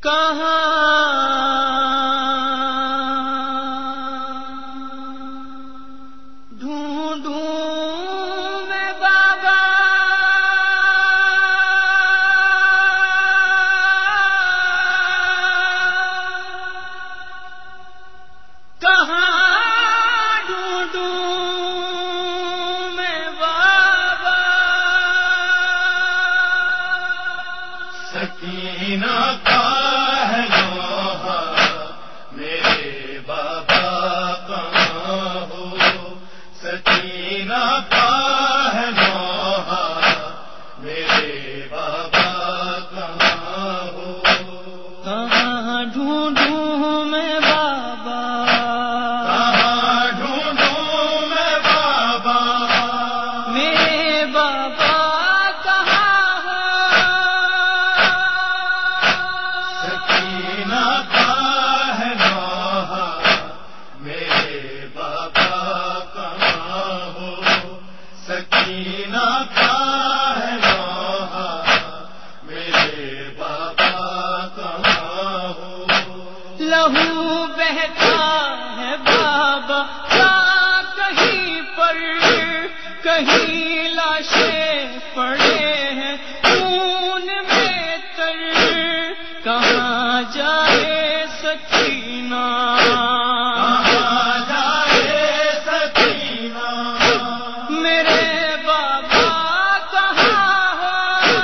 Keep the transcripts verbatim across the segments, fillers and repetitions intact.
کہاں ڈھونڈوں میں بابا کہاں ڈھونڈوں میں بابا سکینہ کا ہے لوہا میرے بابا کہاں ہو سکینہ کا ہے لوہا میرے بابا کہاں ہو کہاں ڈھونڈوں میں بابا کہاں ڈھونڈوں میں بابا میرے بابا کہاں ہو سکینہ کا ہے لوہا میرے بابا کہاں ہو سکینہ کا ہے لوہا میرے بابا کہاں ہو لہو بہتا ہے بابا کیا کہیں پر کہیں لاشیں پڑے ہیں خون میں تر کہاں جائے سکینہ کہاں جائے سکینہ میرے بابا کہاں ہو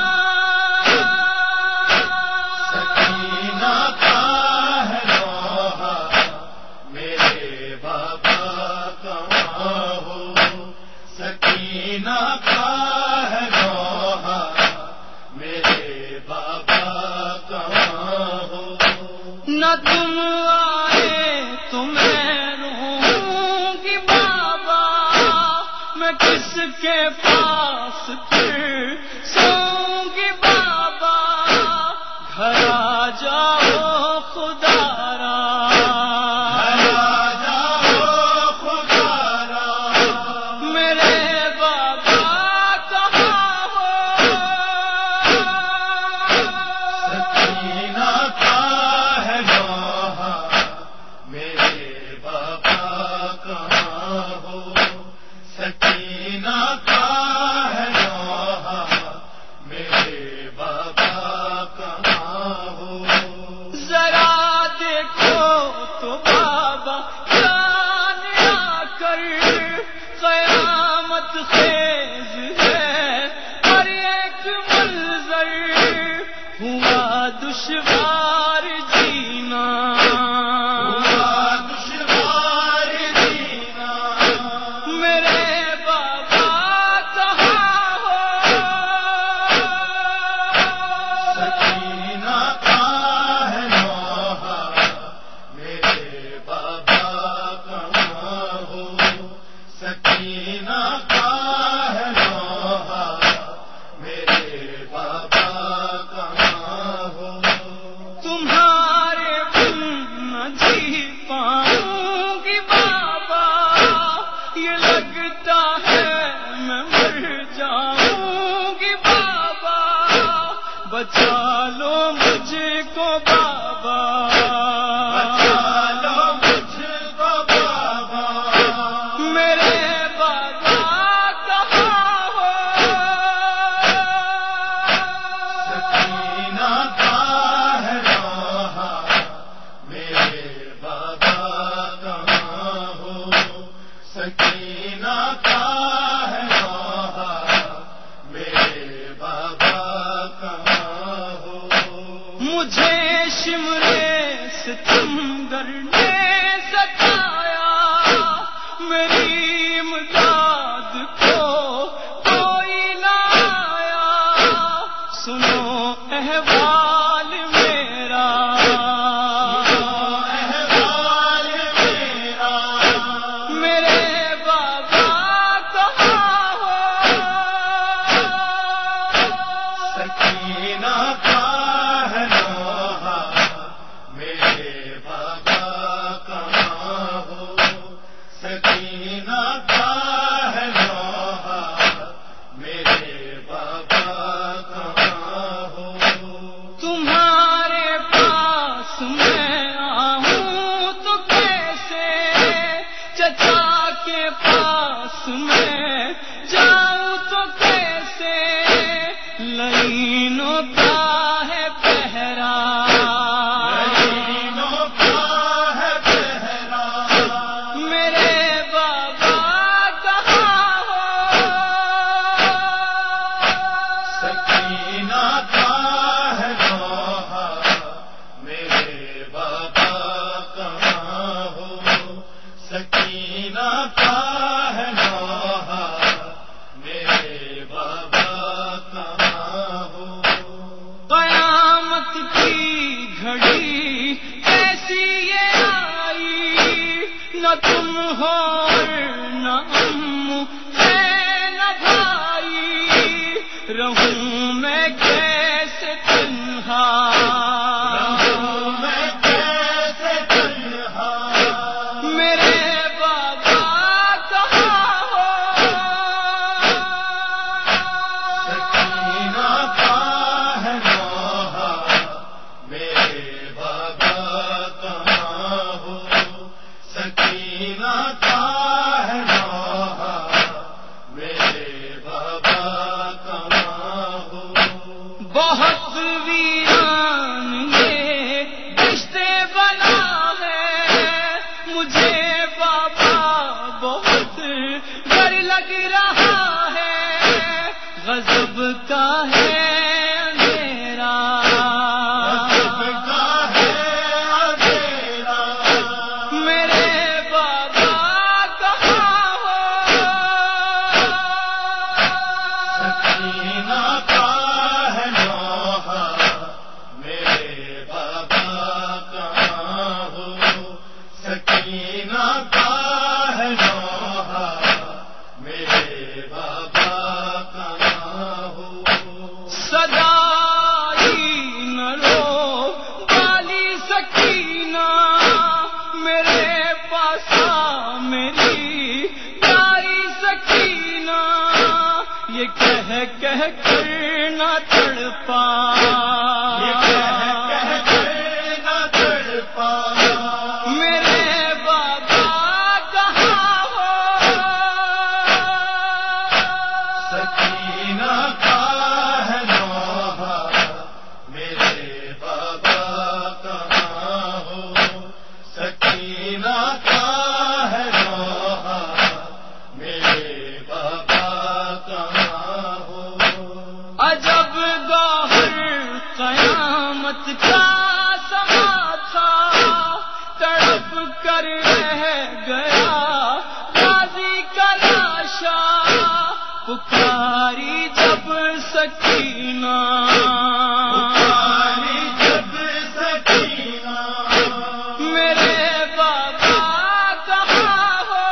سکینہ کا ہے لوہا میرے بابا کہاں ہو سکینہ کا ہے لوہا میرے بابا کہاں ہو نہ تم آئے تو میں رہوں گی بابا میں کس کے پاس پھر سوں گی بابا گھر آ جاؤ خدا را میرے بابا کہاں ہو سکینہ کا ہے لوہا میرے بابا کہاں ہو سکینہ کا ہے لوہا میرے بابا کہاں ہو ذرا دیکھو تو بابا جان آ کر قیامت خیز ہے ہر ایک منظر ہوا دشوار جینا ہوا دشوار جینا میرے بابا کہاں ہو سکینہ کا ہے لوہا میرے بابا کہاں ہو سکینہ کا ہے لوہا میرے بابا کہاں ہو تمہارے بن نہ جی پاؤں گی بابا یہ لگتا ہے میں مر جاؤں گی بابا بچا لو مجھ کو بابا بچا لو مجھ کو بابا میرے بابا کہاں ہو سکینہ کا ہے لوہا میرے بابا کہاں ہو سکینہ کا ہے لوہا میرے بابا کہاں ہو مجھے شمرے ستمگر نے ستایا میری امداد کو کوئی نہ آیا سنو احوال میرا احوال میرا میرے بابا کہاں ہو سکینہ کا ہے لوہا میرے بابا کہاں ہو سکینہ گھڑی ایسی یہ آئی، نہ تم ہو اور نہ امو ہے نہ بھائی، رہوں میں کیسے تنہا، رہوں میں کیسے تنہا، میرے بابا کہاں ہو، سکینہ کا ہے نوحہ، میرے بابا کہاں ہو، سکینہ کا ہے نوحہ، میرے بابا کہاں ہو، بہت ویران یہ رشتے بنا ہے، مجھے بابا بہت ڈر لگ رہا ہے، غضب کا ہے اندھیرا، غضب کا ہے اندھیرا، میرے بابا کہاں ہو، سکینہ کا ہے نوحہ، میرے بابا کہاں ہو، سکینہ کا ہے نوحہ، میرے بابا کہاں ہو، سدائی نہ رو بالی سکینہ، میرے پاس آ میری پیاری سکینہ، یہ کہہ کہہ کر نہ تڑپا، یہ کہہ کہہ کر نہ تڑپا، میرے بابا کہاں ہو، سکینہ کا ہے نوحہ، میرے بابا کہاں ہو، سکینہ کا ہے نوحہ، میرے بابا کہاں ہو، عجب گوہر قیامت کا سما تھا، تڑپ کر رہ گیا غازی کا لاشا، پکاری جب سکینہ، پکاری جب سکینہ، میرے بابا کہاں ہو،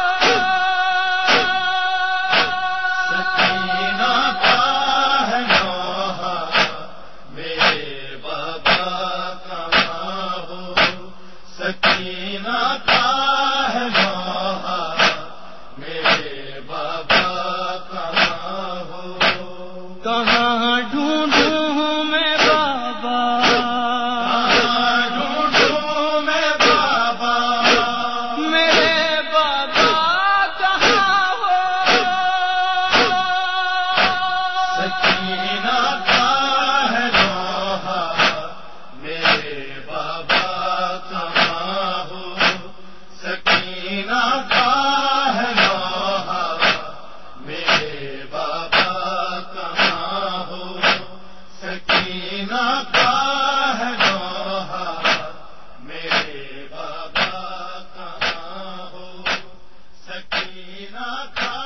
سکینہ کا ہے نوحہ، میرے بابا کہاں ہو، سکینہ کا ہے نوحہ، میرے بابا کہاں ہو، کہاں ڈھونڈوں میں بابا، کہاں ڈھونڈوں میں بابا، میرے بابا کہاں ہو، سکینہ کا ہے نوحہ، میرے بابا کہاں ہو، سکینہ کا ہے نوحہ، میرے بابا کہاں ہو، سکینہ کا ہے نوحہ، میرے بابا کہاں ہو، سکینہ کا